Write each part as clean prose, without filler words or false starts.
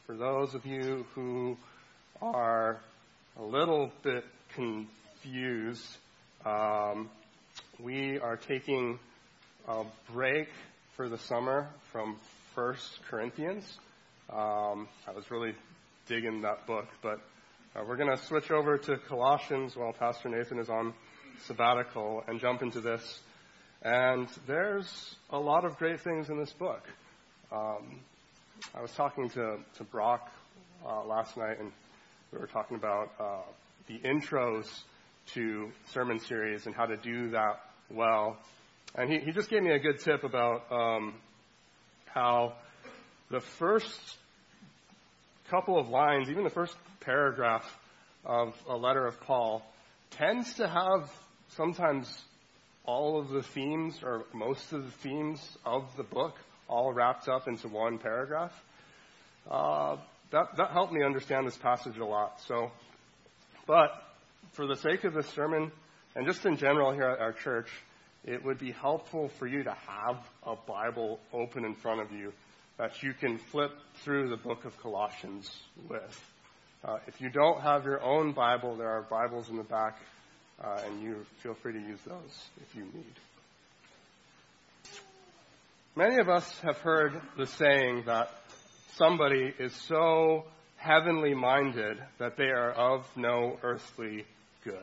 For those of you who are a little bit confused, we are taking a break for the summer from 1 Corinthians. I was really digging that book, but we're going to switch over to Colossians while Pastor Nathan is on sabbatical and jump into this. And there's a lot of great things in this book. I was talking to Brock last night, and we were talking about the intros to sermon series and how to do that well. And he just gave me a good tip about how the first couple of lines, even the first paragraph of a letter of Paul, tends to have sometimes all of the themes or most of the themes of the book all wrapped up into one paragraph. That helped me understand this passage a lot. But for the sake of this sermon, and just in general here at our church, it would be helpful for you to have a Bible open in front of you that you can flip through the book of Colossians with. If you don't have your own Bible, there are Bibles in the back, and you feel free to use those if you need. Many of us have heard the saying that somebody is so heavenly minded that they are of no earthly good.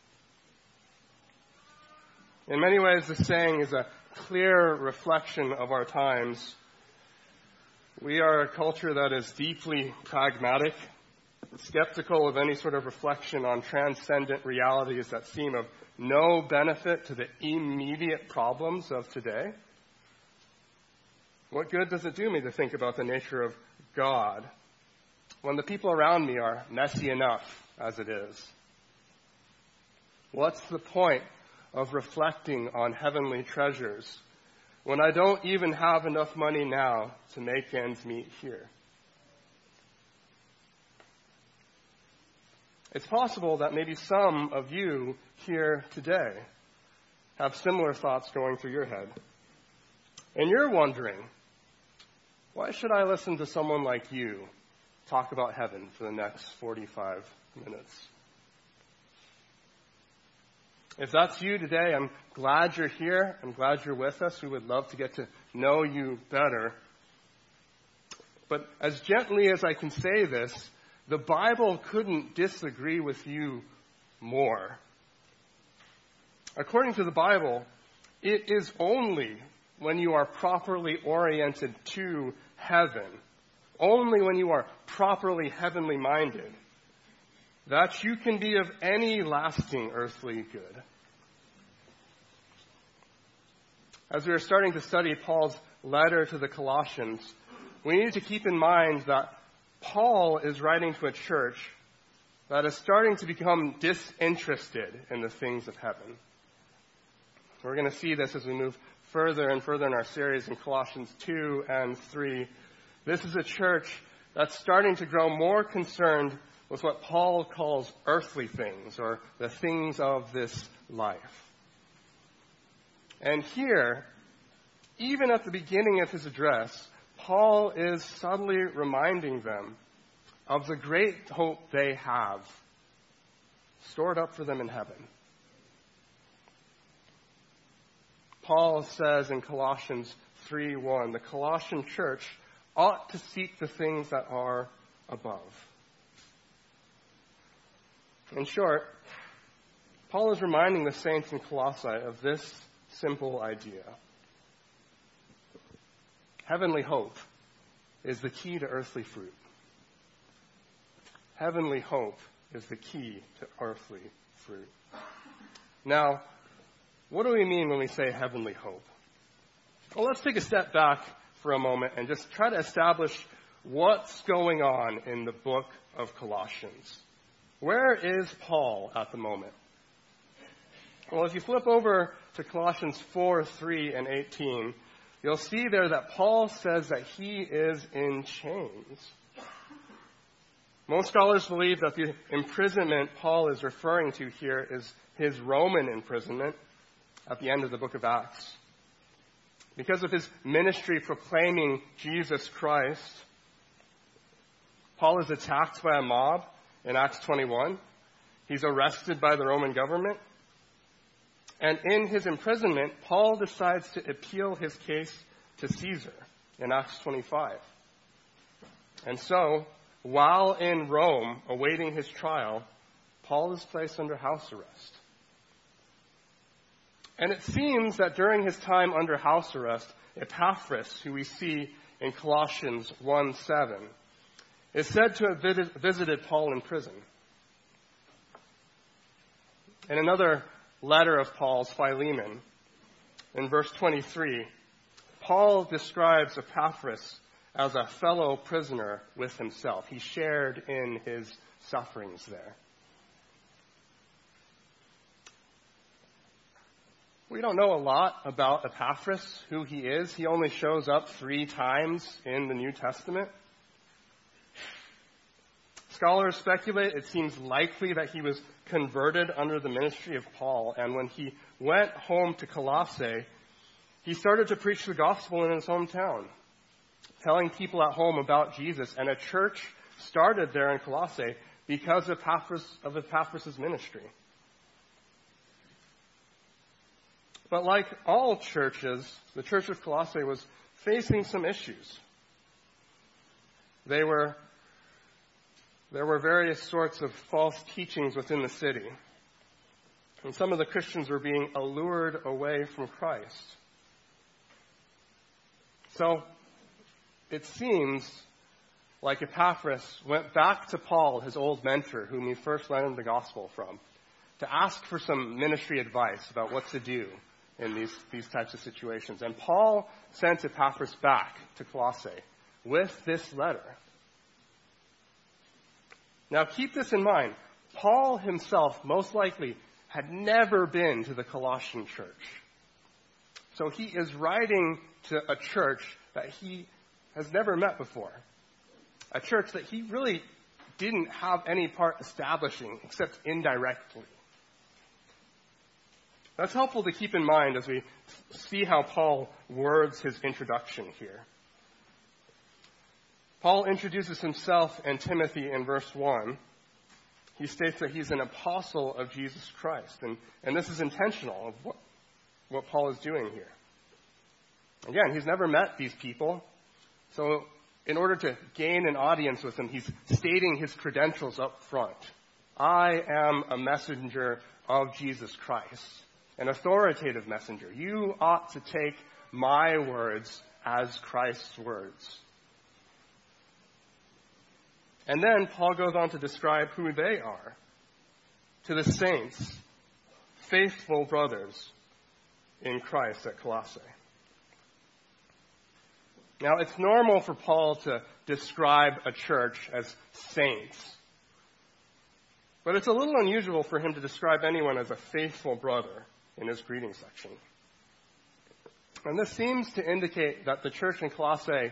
In many ways, the saying is a clear reflection of our times. We are a culture that is deeply pragmatic, skeptical of any sort of reflection on transcendent realities that seem of no benefit to the immediate problems of today. What good does it do me to think about the nature of God when the people around me are messy enough as it is? What's the point of reflecting on heavenly treasures when I don't even have enough money now to make ends meet here? It's possible that maybe some of you here today have similar thoughts going through your head. And you're wondering, why should I listen to someone like you talk about heaven for the next 45 minutes? If that's you today, I'm glad you're here. I'm glad you're with us. We would love to get to know you better. But as gently as I can say this, the Bible couldn't disagree with you more. According to the Bible, it is only when you are properly oriented to heaven, only when you are properly heavenly minded, that you can be of any lasting earthly good. As we are starting to study Paul's letter to the Colossians, we need to keep in mind that Paul is writing to a church that is starting to become disinterested in the things of heaven. We're going to see this as we move further and further in our series in Colossians 2 and 3. This is a church that's starting to grow more concerned with what Paul calls earthly things, or the things of this life. And here, even at the beginning of his address, Paul is subtly reminding them of the great hope they have stored up for them in heaven. Paul says in Colossians 3:1, the Colossian church ought to seek the things that are above. In short, Paul is reminding the saints in Colossae of this simple idea. Heavenly hope is the key to earthly fruit. Heavenly hope is the key to earthly fruit. Now, what do we mean when we say heavenly hope? Well, let's take a step back for a moment and just try to establish what's going on in the book of Colossians. Where is Paul at the moment? Well, if you flip over to Colossians 4:3 and 18, you'll see there that Paul says that he is in chains. Most scholars believe that the imprisonment Paul is referring to here is his Roman imprisonment at the end of the book of Acts. Because of his ministry proclaiming Jesus Christ, Paul is attacked by a mob in Acts 21. He's arrested by the Roman government. And in his imprisonment, Paul decides to appeal his case to Caesar in Acts 25. And so, while in Rome, awaiting his trial, Paul is placed under house arrest. And it seems that during his time under house arrest, Epaphras, who we see in Colossians 1:7, is said to have visited Paul in prison. In another letter of Paul's, Philemon, in verse 23, Paul describes Epaphras as a fellow prisoner with himself. He shared in his sufferings there. We don't know a lot about Epaphras, who he is. He only shows up 3 times in the New Testament. Scholars speculate it seems likely that he was converted under the ministry of Paul, and when he went home to Colossae, he started to preach the gospel in his hometown, telling people at home about Jesus, and a church started there in Colossae because of Epaphras' ministry. But like all churches, the church of Colossae was facing some issues. There were various sorts of false teachings within the city. And some of the Christians were being allured away from Christ. So it seems like Epaphras went back to Paul, his old mentor, whom he first learned the gospel from, to ask for some ministry advice about what to do in these types of situations. And Paul sent Epaphras back to Colossae with this letter. Now keep this in mind. Paul himself most likely had never been to the Colossian church. So he is writing to a church that he has never met before. A church that he really didn't have any part establishing except indirectly. That's helpful to keep in mind as we see how Paul words his introduction here. Paul introduces himself and Timothy in verse 1. He states that he's an apostle of Jesus Christ. And this is intentional of what Paul is doing here. Again, he's never met these people. So in order to gain an audience with them, he's stating his credentials up front. I am a messenger of Jesus Christ, an authoritative messenger. You ought to take my words as Christ's words. And then Paul goes on to describe who they are to the saints, faithful brothers in Christ at Colossae. Now, it's normal for Paul to describe a church as saints. But it's a little unusual for him to describe anyone as a faithful brother in his greeting section. And this seems to indicate that the church in Colossae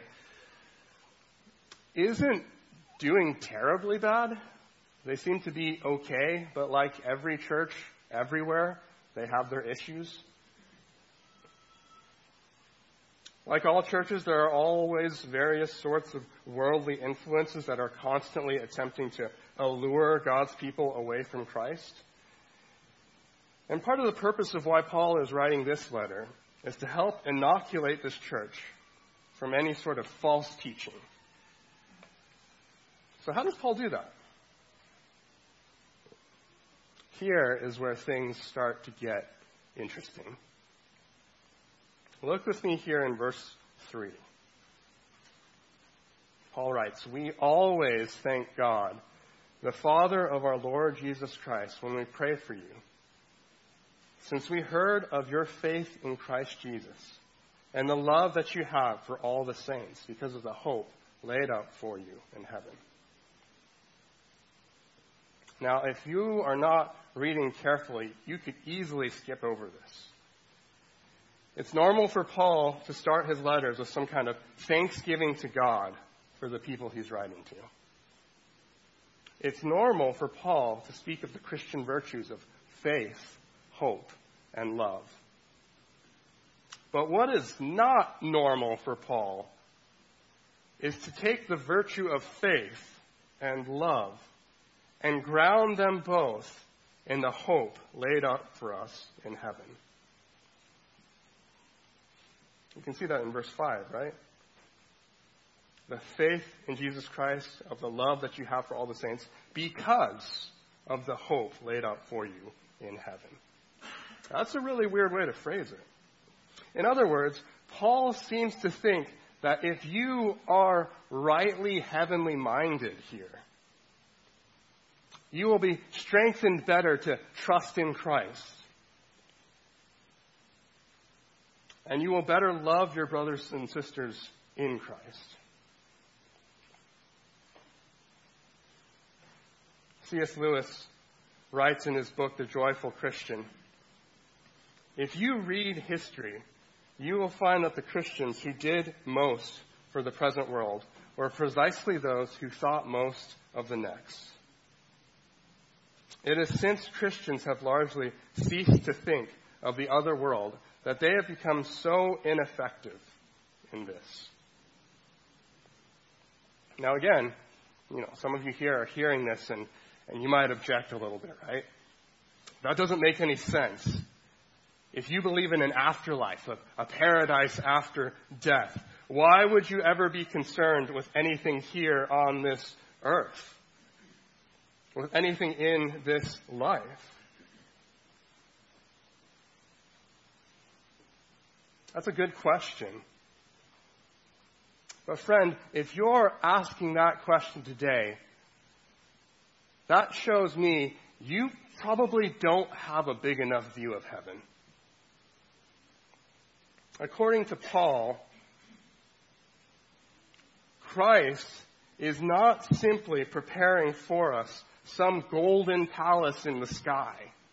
isn't doing terribly bad. They seem to be okay, but like every church everywhere, they have their issues. Like all churches, there are always various sorts of worldly influences that are constantly attempting to allure God's people away from Christ. And part of the purpose of why Paul is writing this letter is to help inoculate this church from any sort of false teaching. So how does Paul do that? Here is where things start to get interesting. Look with me here in verse 3. Paul writes, "We always thank God, the Father of our Lord Jesus Christ, when we pray for you, since we heard of your faith in Christ Jesus and the love that you have for all the saints because of the hope laid up for you in heaven." Now, if you are not reading carefully, you could easily skip over this. It's normal for Paul to start his letters with some kind of thanksgiving to God for the people he's writing to. It's normal for Paul to speak of the Christian virtues of faith, hope, and love. But what is not normal for Paul is to take the virtue of faith and love, and ground them both in the hope laid up for us in heaven. You can see that in verse 5, right? The faith in Jesus Christ, of the love that you have for all the saints, because of the hope laid up for you in heaven. That's a really weird way to phrase it. In other words, Paul seems to think that if you are rightly heavenly minded here, you will be strengthened better to trust in Christ. And you will better love your brothers and sisters in Christ. C.S. Lewis writes in his book, The Joyful Christian, if you read history, you will find that the Christians who did most for the present world were precisely those who thought most of the next. It is since Christians have largely ceased to think of the other world that they have become so ineffective in this. Now again, some of you here are hearing this and you might object a little bit, right? That doesn't make any sense. If you believe in an afterlife, a paradise after death, why would you ever be concerned with anything here on this earth? With anything in this life? That's a good question. But friend, if you're asking that question today, that shows me you probably don't have a big enough view of heaven. According to Paul, Christ is not simply preparing for us some golden palace in the sky.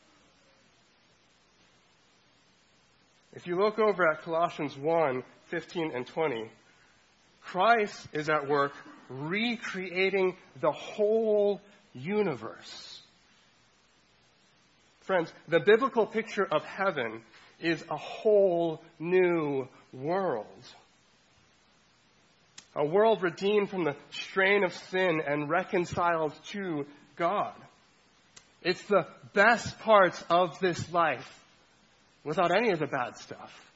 If you look over at Colossians 1:15 and 20, Christ is at work recreating the whole universe. Friends, the biblical picture of heaven is a whole new world. A world redeemed from the strain of sin and reconciled to God. It's the best parts of this life without any of the bad stuff.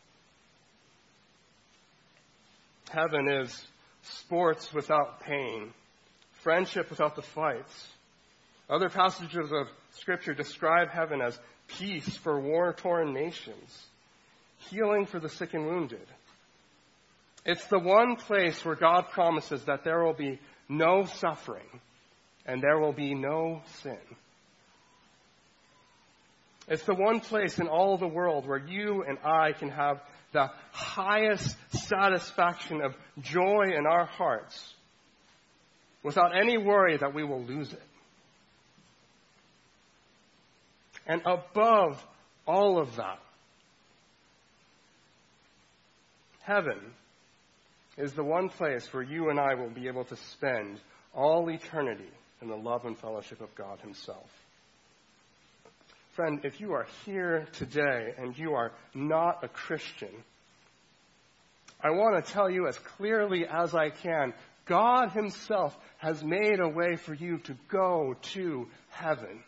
Heaven is sports without pain, friendship without the fights. Other passages of Scripture describe heaven as peace for war-torn nations, healing for the sick and wounded. It's the one place where God promises that there will be no suffering and there will be no sin. It's the one place in all the world where you and I can have the highest satisfaction of joy in our hearts without any worry that we will lose it. And above all of that, heaven is the one place where you and I will be able to spend all eternity in the love and fellowship of God Himself. Friend, if you are here today and you are not a Christian, I want to tell you as clearly as I can, God Himself has made a way for you to go to heaven.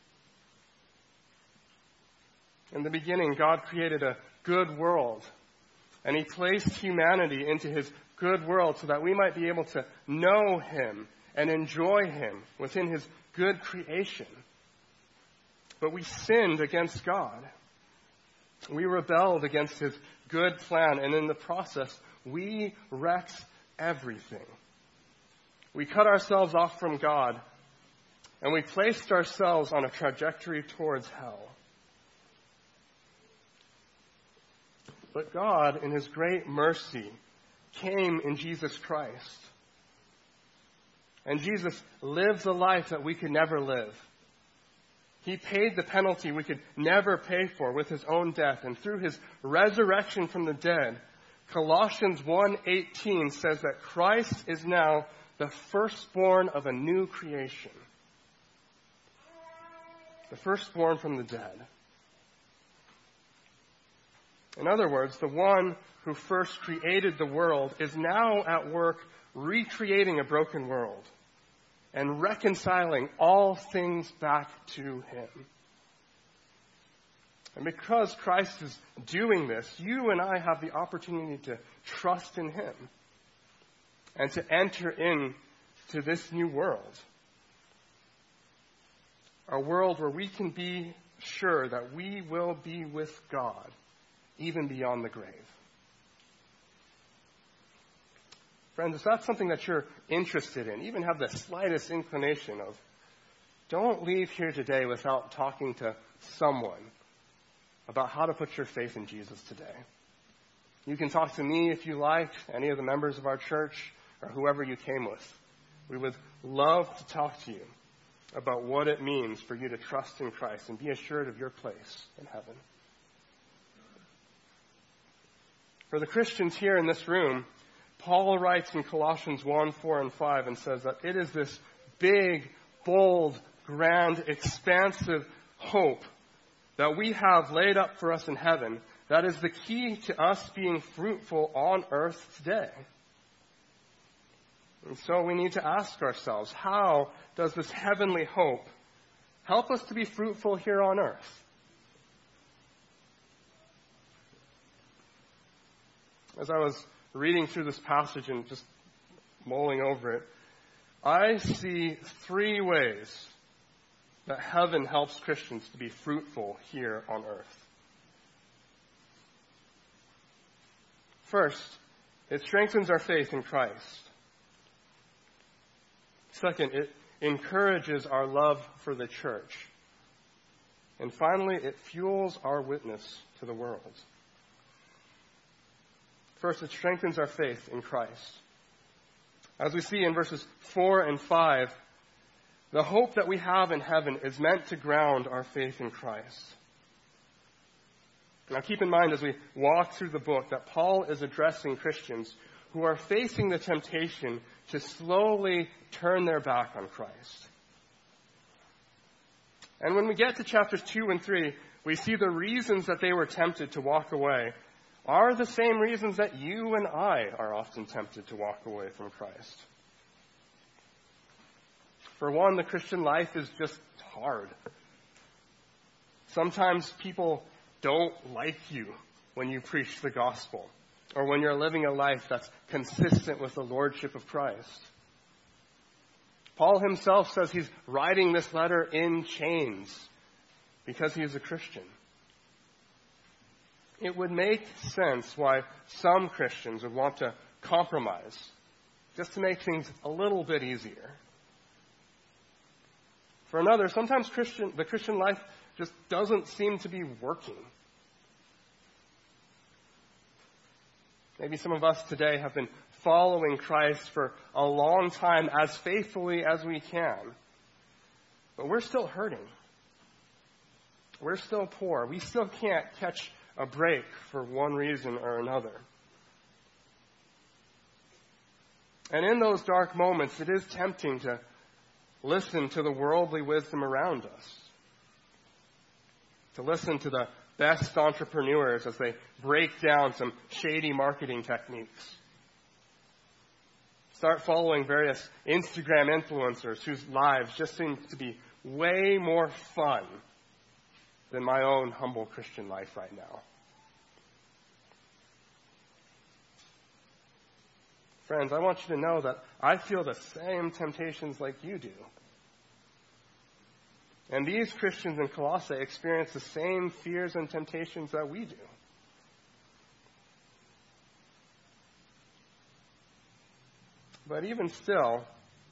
In the beginning, God created a good world, and He placed humanity into His good world so that we might be able to know Him and enjoy Him within His good creation. But we sinned against God. We rebelled against His good plan, and in the process, we wrecked everything. We cut ourselves off from God, and we placed ourselves on a trajectory towards hell. But God, in His great mercy, came in Jesus Christ. And Jesus lived the life that we could never live. He paid the penalty we could never pay for with His own death. And through His resurrection from the dead, Colossians 1:18 says that Christ is now the firstborn of a new creation. The firstborn from the dead. In other words, the one who first created the world is now at work recreating a broken world. and reconciling all things back to him. And because Christ is doing this, you and I have the opportunity to trust in him and to enter into this new world. A world where we can be sure that we will be with God, even beyond the grave. Friends, if that's something that you're interested in, even have the slightest inclination of, don't leave here today without talking to someone about how to put your faith in Jesus today. You can talk to me if you like, any of the members of our church, or whoever you came with. We would love to talk to you about what it means for you to trust in Christ and be assured of your place in heaven. For the Christians here in this room, Paul writes in Colossians 1, 4, and 5 and says that it is this big, bold, grand, expansive hope that we have laid up for us in heaven that is the key to us being fruitful on earth today. And so we need to ask ourselves, how does this heavenly hope help us to be fruitful here on earth? As I was reading through this passage and just mulling over it, I see three ways that heaven helps Christians to be fruitful here on earth. First, it strengthens our faith in Christ. Second, it encourages our love for the church. And finally, it fuels our witness to the world. First, it strengthens our faith in Christ. As we see in verses 4 and 5, the hope that we have in heaven is meant to ground our faith in Christ. Now keep in mind as we walk through the book that Paul is addressing Christians who are facing the temptation to slowly turn their back on Christ. And when we get to chapters 2 and 3, we see the reasons that they were tempted to walk away are the same reasons that you and I are often tempted to walk away from Christ. For one, the Christian life is just hard. Sometimes people don't like you when you preach the gospel or when you're living a life that's consistent with the lordship of Christ. Paul himself says he's writing this letter in chains because he is a Christian. It would make sense why some Christians would want to compromise just to make things a little bit easier. For another, sometimes the Christian life just doesn't seem to be working. Maybe some of us today have been following Christ for a long time as faithfully as we can. But we're still hurting. We're still poor. We still can't catch a break for one reason or another. And in those dark moments, it is tempting to listen to the worldly wisdom around us. To listen to the best entrepreneurs as they break down some shady marketing techniques. Start following various Instagram influencers whose lives just seem to be way more fun than my own humble Christian life right now. Friends, I want you to know that I feel the same temptations like you do. And these Christians in Colossae experience the same fears and temptations that we do. But even still,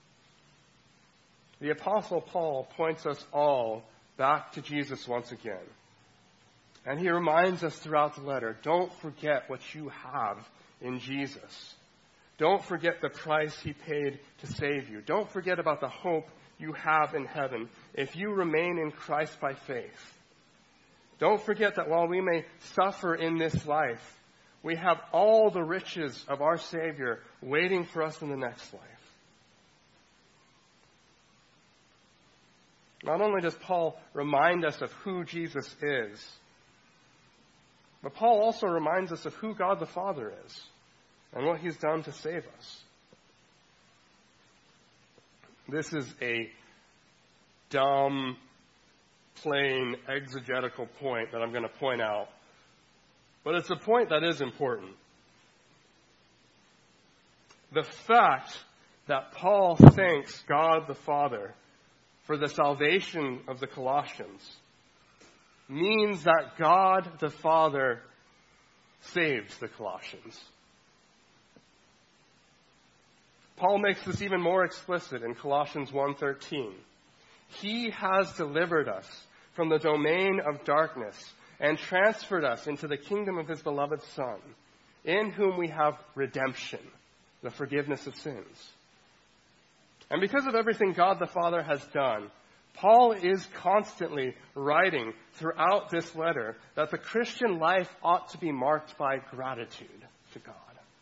the Apostle Paul points us all back to Jesus once again. And he reminds us throughout the letter, don't forget what you have in Jesus. Don't forget the price he paid to save you. Don't forget about the hope you have in heaven if you remain in Christ by faith. Don't forget that while we may suffer in this life, we have all the riches of our Savior waiting for us in the next life. Not only does Paul remind us of who Jesus is, but Paul also reminds us of who God the Father is and what he's done to save us. This is a dumb, plain, exegetical point that I'm going to point out. But it's a point that is important. The fact that Paul thanks God the Father for the salvation of the Colossians means that God the Father saved the Colossians. Paul makes this even more explicit in Colossians 1:13. He has delivered us from the domain of darkness and transferred us into the kingdom of his beloved Son, in whom we have redemption, the forgiveness of sins. And because of everything God the Father has done, Paul is constantly writing throughout this letter that the Christian life ought to be marked by gratitude to God.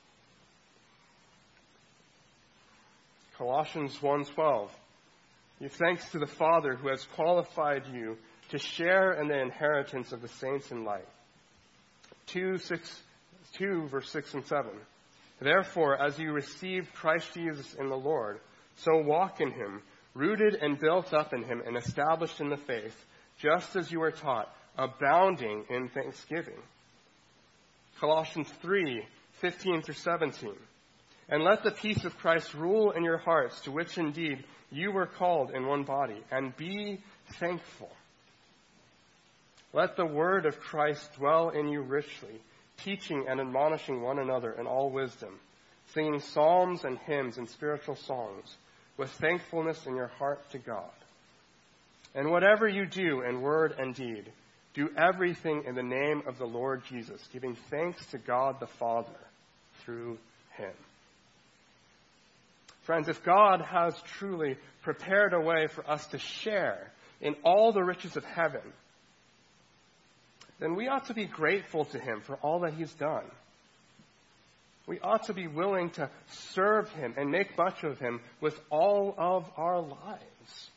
Colossians 1:12. Give thanks to the Father who has qualified you to share in the inheritance of the saints in light. 2 verse 6 and 7. Therefore, as you received Christ Jesus in the Lord, so walk in him, rooted and built up in him and established in the faith, just as you were taught, abounding in thanksgiving. Colossians 3:15 through 17. And let the peace of Christ rule in your hearts, to which indeed you were called in one body, and be thankful. Let the word of Christ dwell in you richly, teaching and admonishing one another in all wisdom, singing psalms and hymns and spiritual songs, with thankfulness in your heart to God. And whatever you do in word and deed, do everything in the name of the Lord Jesus, giving thanks to God the Father through him. Friends, if God has truly prepared a way for us to share in all the riches of heaven, then we ought to be grateful to him for all that he's done. We ought to be willing to serve him and make much of him with all of our lives.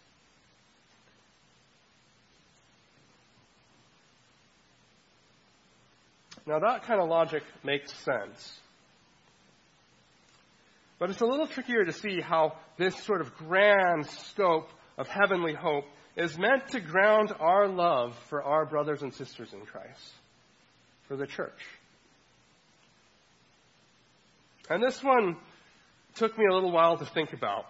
Now that kind of logic makes sense. But it's a little trickier to see how this sort of grand scope of heavenly hope is meant to ground our love for our brothers and sisters in Christ, for the church. And this one took me a little while to think about.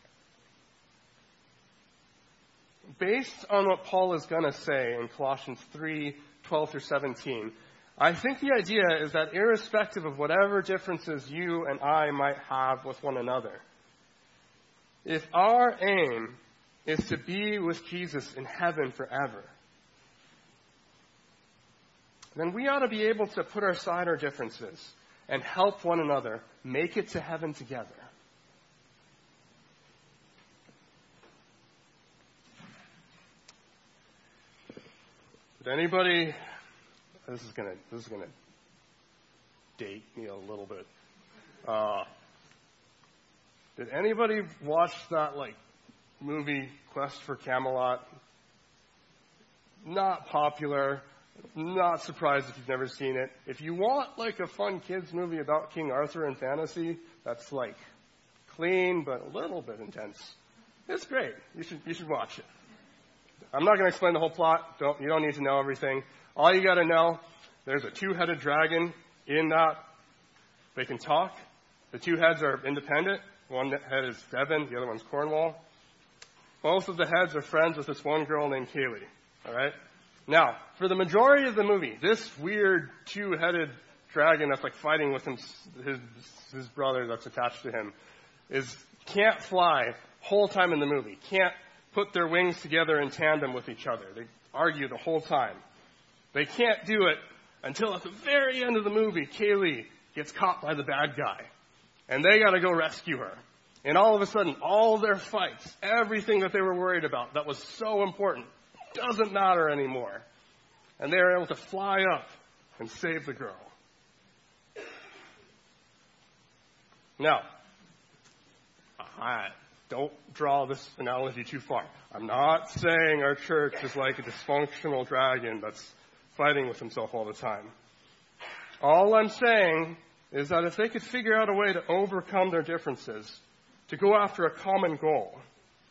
Based on what Paul is going to say in Colossians 3:12 through 17, I think the idea is that irrespective of whatever differences you and I might have with one another, if our aim is to be with Jesus in heaven forever, then we ought to be able to put aside our differences and help one another make it to heaven together. Did anybody... This is gonna date me a little bit. Did anybody watch that movie Quest for Camelot? Not popular. Not surprised if you've never seen it. If you want a fun kids movie about King Arthur and fantasy, that's clean but a little bit intense. It's great. You should watch it. I'm not going to explain the whole plot. You don't need to know everything. All you got to know, there's a two-headed dragon in that. They can talk. The two heads are independent. One head is Devon, the other one's Cornwall. Both of the heads are friends with this one girl named Kaylee. All right? Now, for the majority of the movie, this weird two-headed dragon that's fighting with his brother that's attached to him can't fly whole time in the movie. Can't put their wings together in tandem with each other. They argue the whole time. They can't do it until at the very end of the movie, Kaylee gets caught by the bad guy. And they got to go rescue her. And all of a sudden, all their fights, everything that they were worried about that was so important, doesn't matter anymore. And they are able to fly up and save the girl. Now, don't draw this analogy too far. I'm not saying our church is like a dysfunctional dragon that's fighting with himself all the time. All I'm saying is that if they could figure out a way to overcome their differences, to go after a common goal,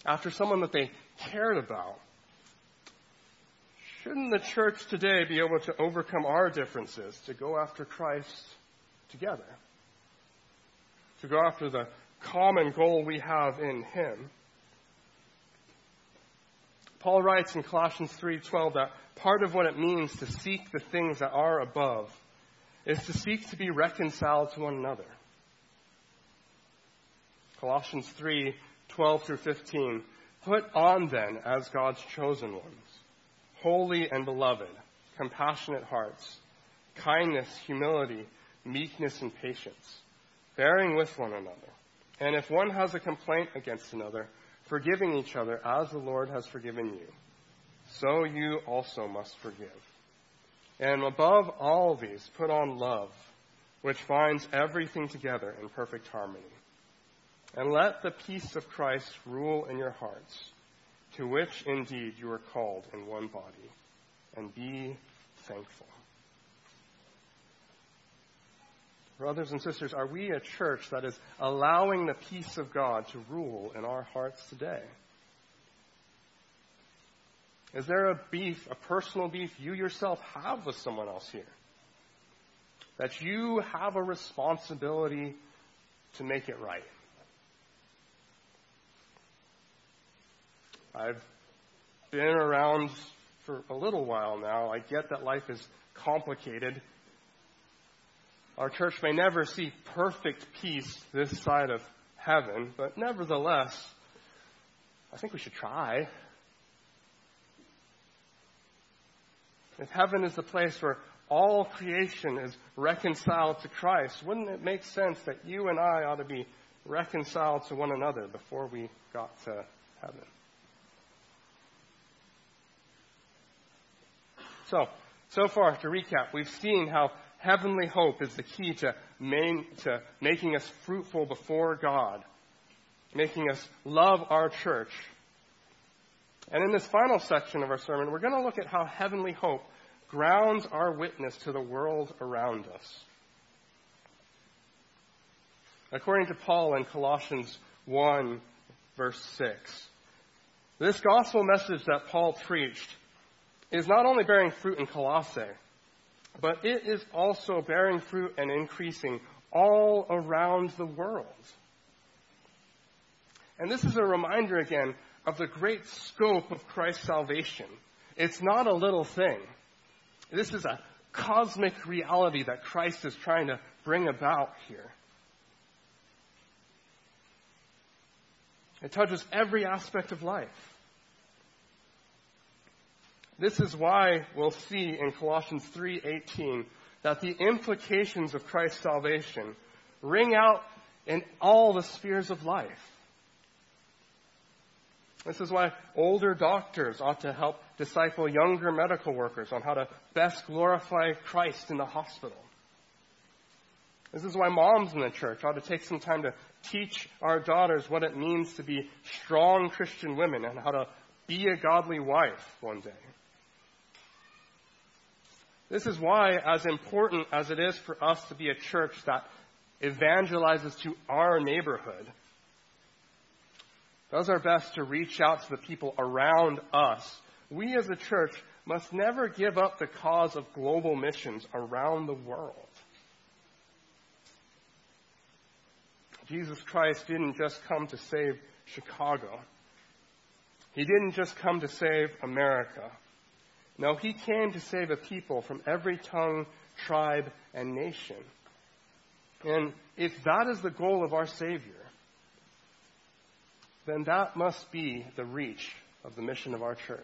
after someone that they cared about. Shouldn't the church today be able to overcome our differences to go after Christ together? To go after the common goal we have in Him? Paul writes in Colossians 3:12 that part of what it means to seek the things that are above is to seek to be reconciled to one another. Colossians 3:12 through 15. Put on then as God's chosen ones, holy and beloved, compassionate hearts, kindness, humility, meekness, and patience, bearing with one another. And if one has a complaint against another, forgiving each other as the Lord has forgiven you, so you also must forgive. And above all these, put on love, which binds everything together in perfect harmony. And let the peace of Christ rule in your hearts, to which indeed you are called in one body, and be thankful. Brothers and sisters, are we a church that is allowing the peace of God to rule in our hearts today? Is there a beef, a personal beef you yourself have with someone else here? That you have a responsibility to make it right? I've been around for a little while now. I get that life is complicated. Our church may never see perfect peace this side of heaven, but nevertheless, I think we should try. If heaven is the place where all creation is reconciled to Christ, wouldn't it make sense that you and I ought to be reconciled to one another before we got to heaven? So far, to recap, we've seen how heavenly hope is the key to making us fruitful before God, making us love our church. And in this final section of our sermon, we're going to look at how heavenly hope grounds our witness to the world around us. According to Paul in Colossians 1, verse 6, this gospel message that Paul preached is not only bearing fruit in Colossae, but it is also bearing fruit and increasing all around the world. And this is a reminder again of the great scope of Christ's salvation. It's not a little thing. This is a cosmic reality that Christ is trying to bring about here. It touches every aspect of life. This is why we'll see in Colossians 3:18 that the implications of Christ's salvation ring out in all the spheres of life. This is why older doctors ought to help disciple younger medical workers on how to best glorify Christ in the hospital. This is why moms in the church ought to take some time to teach our daughters what it means to be strong Christian women and how to be a godly wife one day. This is why, as important as it is for us to be a church that evangelizes to our neighborhood, does our best to reach out to the people around us, we as a church must never give up the cause of global missions around the world. Jesus Christ didn't just come to save Chicago. He didn't just come to save America. No, he came to save a people from every tongue, tribe, and nation. And if that is the goal of our Savior, then that must be the reach of the mission of our church.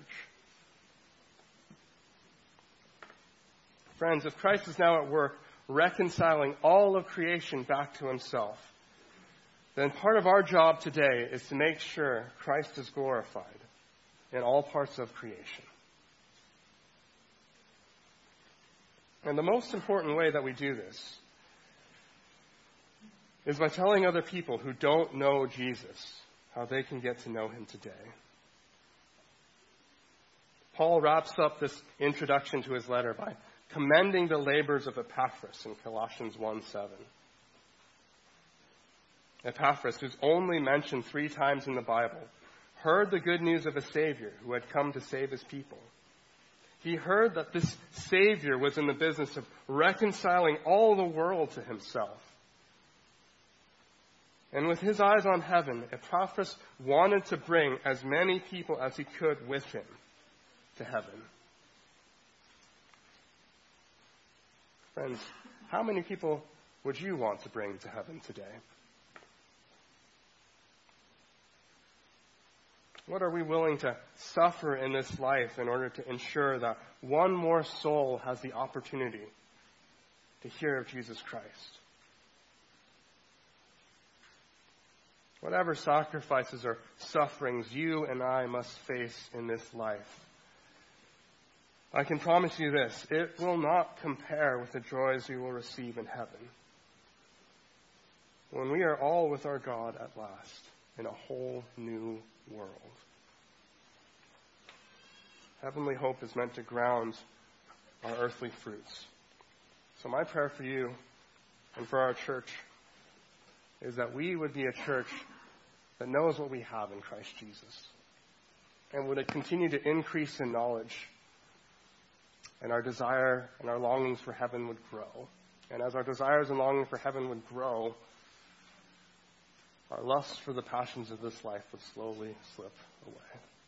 Friends, if Christ is now at work reconciling all of creation back to himself, then part of our job today is to make sure Christ is glorified in all parts of creation. And the most important way that we do this is by telling other people who don't know Jesus how they can get to know him today. Paul wraps up this introduction to his letter by commending the labors of Epaphras in Colossians 1:7. Epaphras, who's only mentioned 3 times in the Bible, heard the good news of a Savior who had come to save his people. He heard that this Savior was in the business of reconciling all the world to himself. And with his eyes on heaven, Epaphras wanted to bring as many people as he could with him to heaven. Friends, how many people would you want to bring to heaven today? What are we willing to suffer in this life in order to ensure that one more soul has the opportunity to hear of Jesus Christ? Whatever sacrifices or sufferings you and I must face in this life, I can promise you this: it will not compare with the joys we will receive in heaven, when we are all with our God at last in a whole new world. Heavenly hope is meant to ground our earthly fruits. So my prayer for you and for our church is that we would be a church that knows what we have in Christ Jesus, and would it continue to increase in knowledge, and our desire and our longings for heaven would grow. And as our desires and longings for heaven would grow, our lust for the passions of this life would slowly slip away.